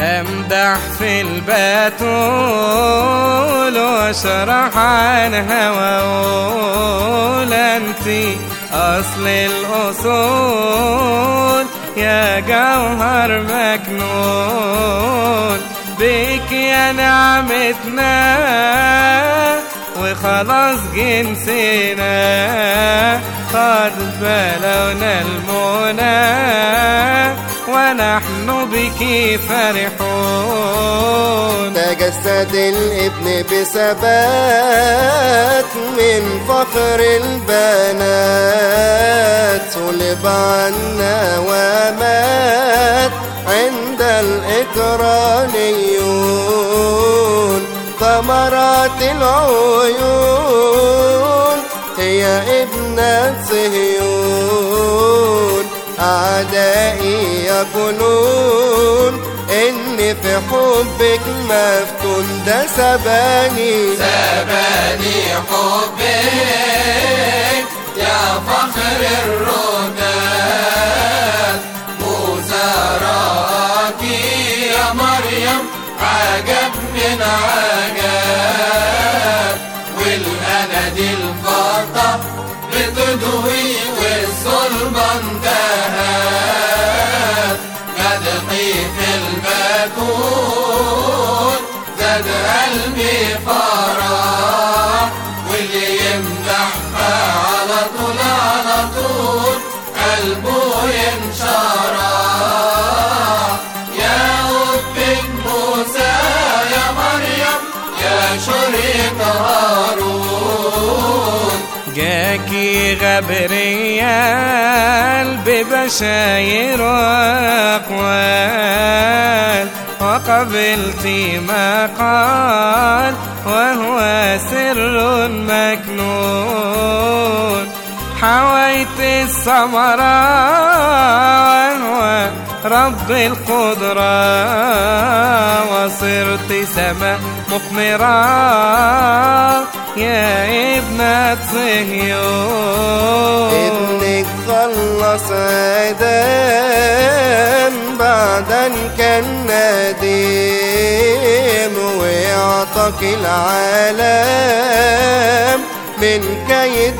أمدح في البتول واشرح عنها وأقول أنتِ أصل الأصول يا جوهر مكنون، بك يا نعمتنا وخلاص جنسنا، قد بلغنا المنى ونحن بك فرحون. تجسد الابن بثبات من فخر البنات، صلب عنا ومات عند الإكرانيون، ثمرات العيون هي ابنة صهيون، أعدائي يقولون إني في حبك مفتون، ده سباني حبك يا فخر الرداد، وزراكي يا مريم عجب من عجب، والأناديل الفضة بتضوي والصلبان دهب، مدحي في البتول زاد قلبي فرح، واللي يمدحها على طول على طول قلبه ينشرح. يا أبك موسى يا مريم يا شريك هارون، جاكي غبريال ببشاير وأقوال، وقبلتي ما قال وهو سر مكنون، حويت الثمرة وهو رب القدرة، وصرت سماء مقمرة يا ابنة صهيون. ابنك خلص آدم بعدا كان نديم، ويعطاك العالم من كيد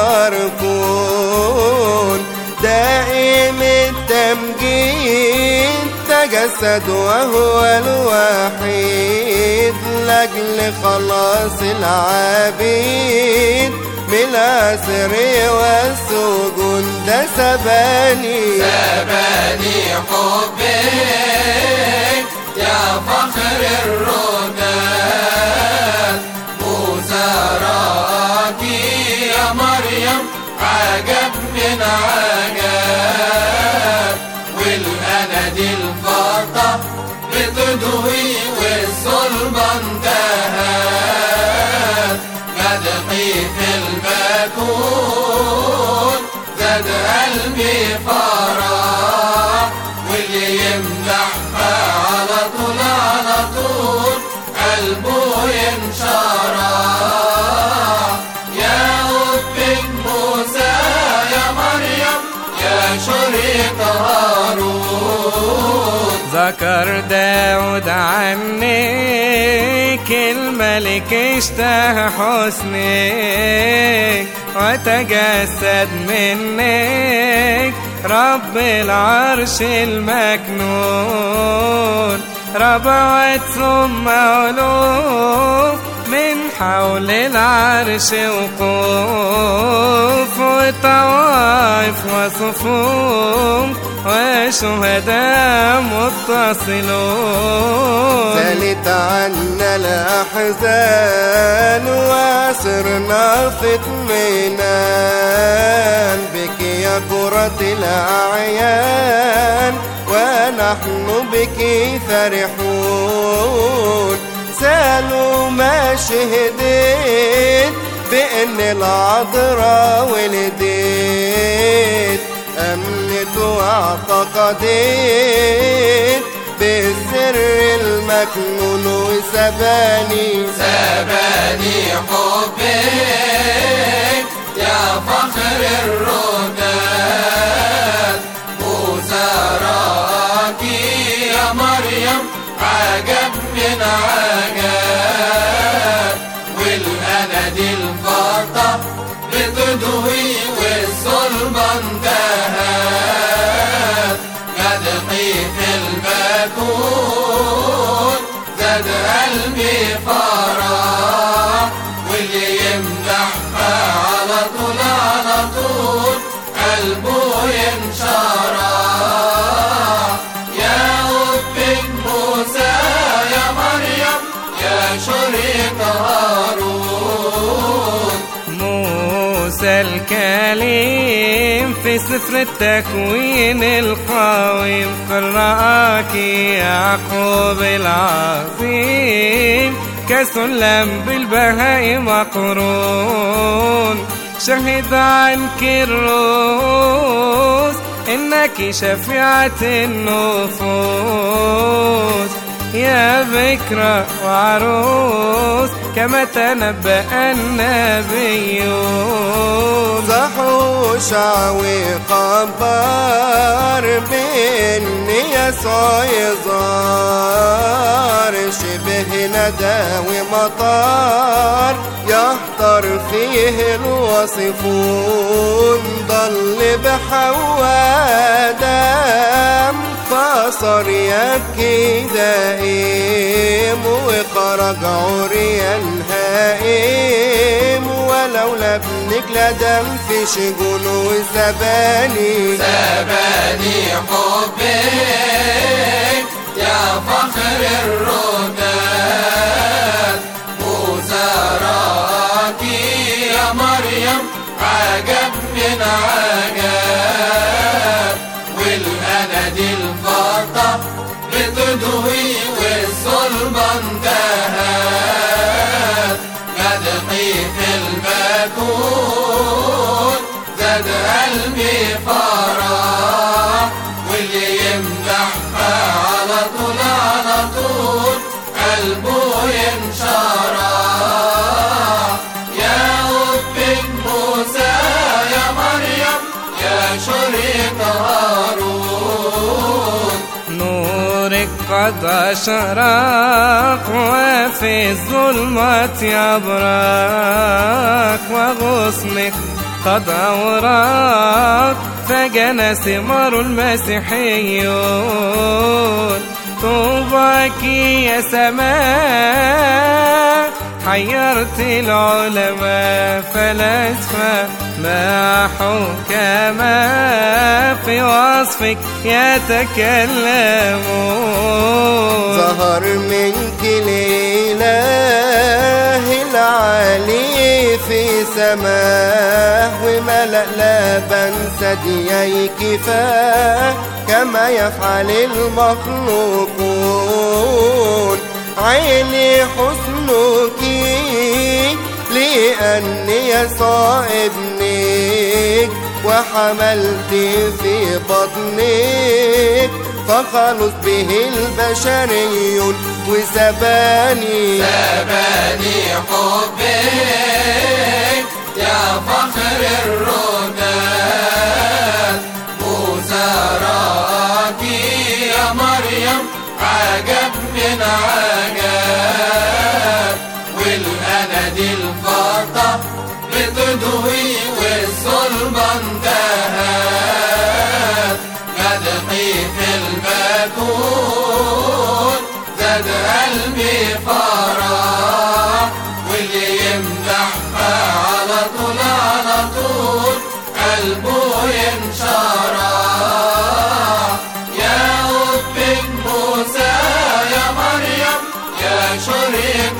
الأركون، دائم التمجيد تجسد وهو الوحيد، لأجل خلاص العبيد من الأسر والسجون، ده سباني حبك يا فخر الرداد، وزراكي يا مريم عجب من عجب، والأناديل الفضة بتضوي والصلبان دهب، مدحي في البتول زاد قلبي فرح، واللي يمدحها على طول على طول قلبه ينشرح. يا أبك موسى يا مريم يا شريك هارون، ذكر داود عنك الملك اشتهى حسنك، وتجسد منك رب العرش المكنون، ربوات ثم ألوف من حول العرش وقوف، وطوائف وصفوف وشهداء متصلون، زالت عنا الأحزان وصرنا في اطمئنان، بك يا قرة الأعيان ونحن بك فرحون، سالوا ما شهدت بأن العذراء ولدت، أمنت واعتقدت بالسر المكنون، وسباني حبك يا فخر الرداد، وزراكي يا مريم بتدوي والصلبان دهب مدحي في البكون زاد قلبي فرح واللي يمدحها على طول على طول قلبه ينشرح. يا أبك موسى يا مريم يا شريك هارون. موسى الكليم في سفر التكوين القويم قرأك يعقوب العظيم كسلم بالبهاء مقرون. شهد عنك الروس إنك شفيعة النفوس يا بكرة وعروس كما تنبأ النبيون. صحوشع وخبر بإن يسوع يظهر شبه ندى ومطر يحضر فيه الوصفون. ضل بحواء دم فصار يبكي دائم وخرج عريا هائم ولولا ابنك لدم في شجون وزباني. زباني حبك يا فخر الرداد وزراكي يا مريم عجب من عجب والأناديل الفضة بتدوي والصلبان دهب مدحي في البكون زاد قلبي فرح واللي يمدحها على طول على طول قلبه ينشرح. يا أبك موسى يا مريم يا شريك هارون. نورك قد أشرق وفي الظلمات يبرق وغصنك قد أوراق فجنى ثمار المسيحيون. طوباك يا سماء حيرت العلماء فلاسفة مع حكما في وصفك يتكلمون. ظهر منك الإله العالي في سماه وملأ لبن ثدييك فاه كما يفعل المخلوقون. عيني حسنك لأني يسوع ابنك وحملت في بطنك فخلص به البشريون وزباني. زباني حبك يا فخر الرداد وزراكي يا مريم عجب من عجب والأناديل الفضة بتدوي والصلبان دهب مدحي في البكون زاد قلبي فرح واللي يمدحها على طول على طول قلبه ينشرح. يا أبك موسى يا مريم يا شريك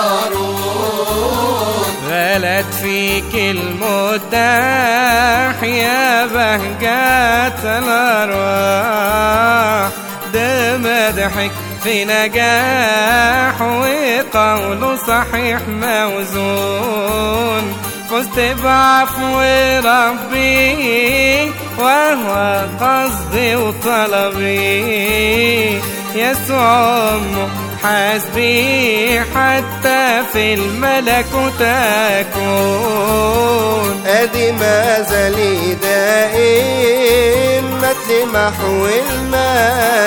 هارون. غلت فيك المداح يا بهجة الأرواح ده مدحك في نجاح وقوله صحيح موزون. فزت بعفو ربي وهو قصدي وطلبي يسوع أمه حسبي حتى في الملكوت أكون. أدي ما زالي دائم مثل محو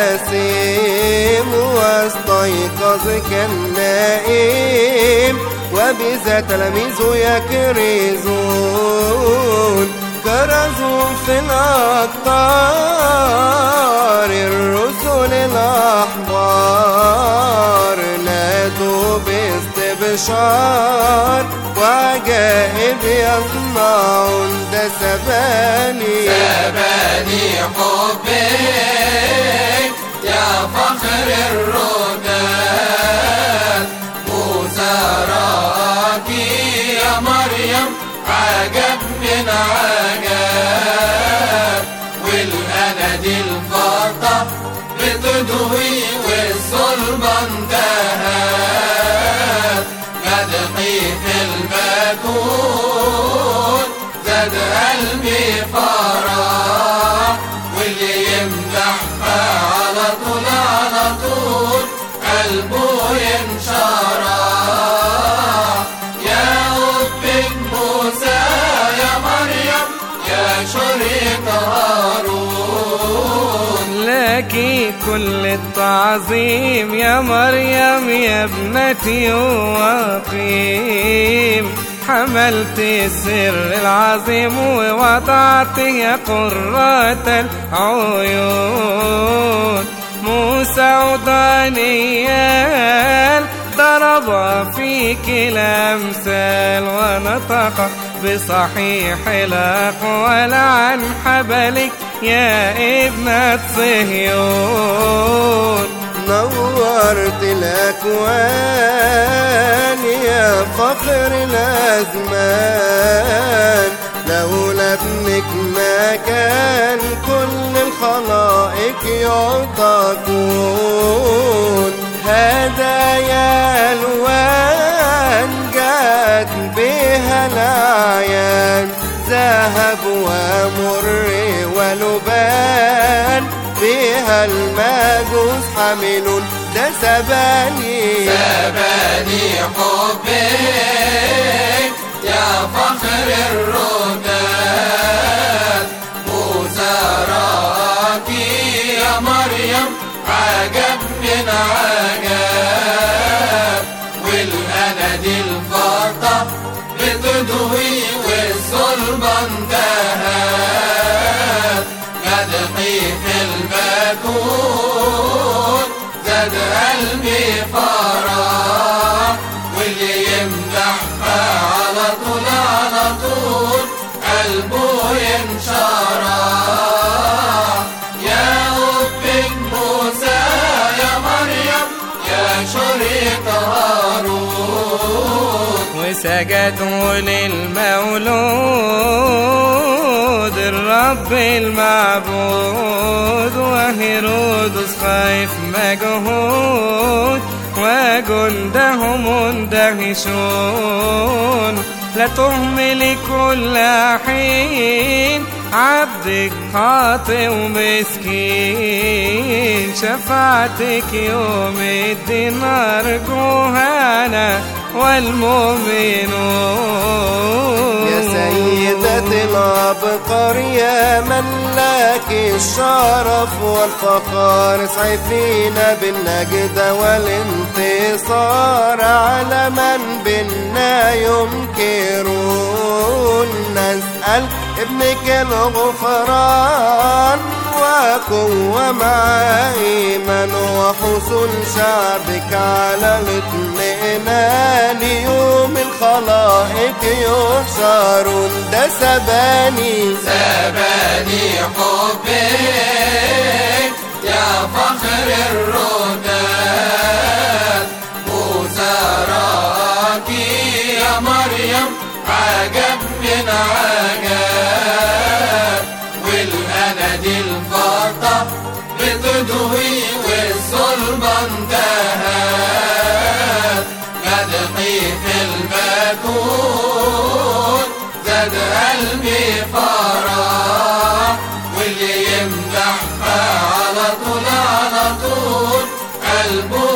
الماسم واستيقظ كالنائم وبذا تلاميذه يكرزون، كرزوا في الأقطار الرسل الأحبار، نادوا باستبشار وعجائب يصنعون. ده سباني حبك يا فخر الرداد، وزراكي يا مريم عجب من عجب، والأناديل الفضة بتضوي والصلبان دهب، مدحي في البتول زاد قلبي فرح، واللي يمدحها على طول على طول قلبه ينشرح. يا أبك موسى يا مريم يا شريك هارون، لك كل التعظيم يا مريم يا ابنتي وقيم، حملت السر العظيم ووضعت يا قرة العيون. موسى ودانيال ضرب فيك الأمثال، ونطق بصحيح الأقوال عن حبلك يا ابنة صهيون. نورت الأكوان يا فخر الأزمان، لولا ابنك ما كان كل الخلائق يعتقون. هدايا ألوان جاءت بها الأعيان، ذهب ومر ولبان بها المجوس حاملون. ده سباني حبك يا فخر الرداد، وزراكي يا مريم عجب من عجب، والأناديل الفضة بتضوي والصلبان دهب، مدحي في البتول زاد قلبي فرح، واللي يمدحها على طول على طول قلبه ينشرح. يا أبك موسى يا مريم يا شريك هارون، وسجدوا للمولود الرب المعبود، وهيرودس خايف مجهود وجندهم مندهشون. لا تهملي كل حين عبدك خاطئ ومسكين، شفاعتك يوم الدين أرجوها أنا والمؤمنون. يا سيدة الأبقار يا من لك الشرف والفخار، اسعي فينا بالنجدة والانتصار على من بنا ينكرون. نسأل ابنك الغفران وقوة مع إيمان، وحصول شعبك على الاطمئنان يوم الخلائق يحشرون. ده سباني حبك يا فخر الرداد، وزراكي يا مريم عجب من عجب، والأناديل الفضة بتضوي والصلبان دهب، مدحي في البتول زاد قلبي فرح، واللي يمدحها على طول على طول قلبه